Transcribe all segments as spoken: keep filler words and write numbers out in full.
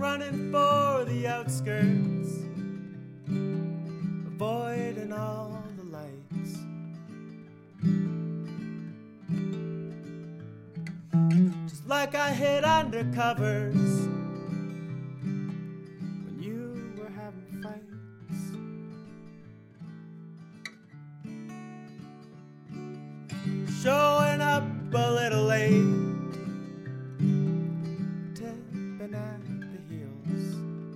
running for the outskirts, avoiding all the lights. Just like I hid undercovers when you were having fights. Showing up a little late, tipping at the heels.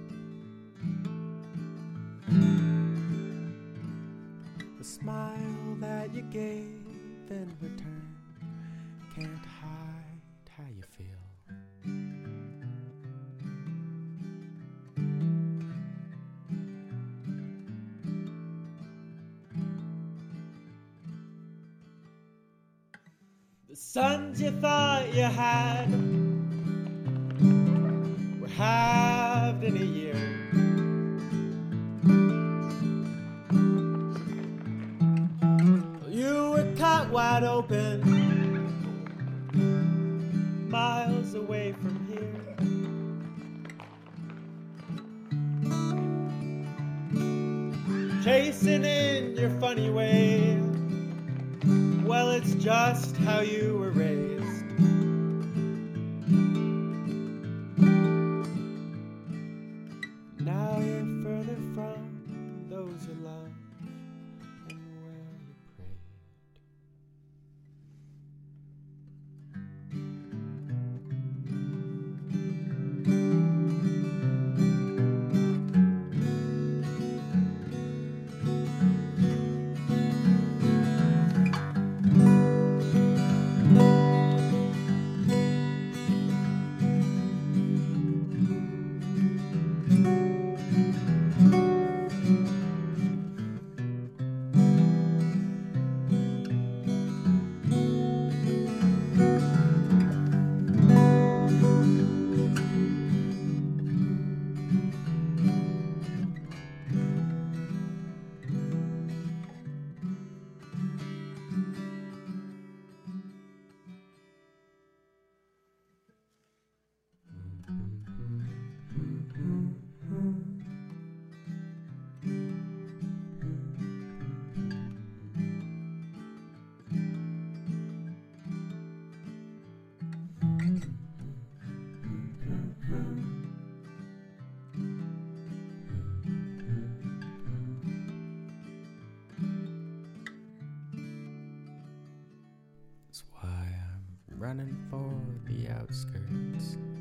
The smile that you gave in return can't hide how you feel. The sons you thought you had were halved in a year. You were caught wide open, miles away from here. Chasing in your funny way. Well, it's just how you were raised. Now you're further from those you love and where you prayed. That's why I'm running for the outskirts.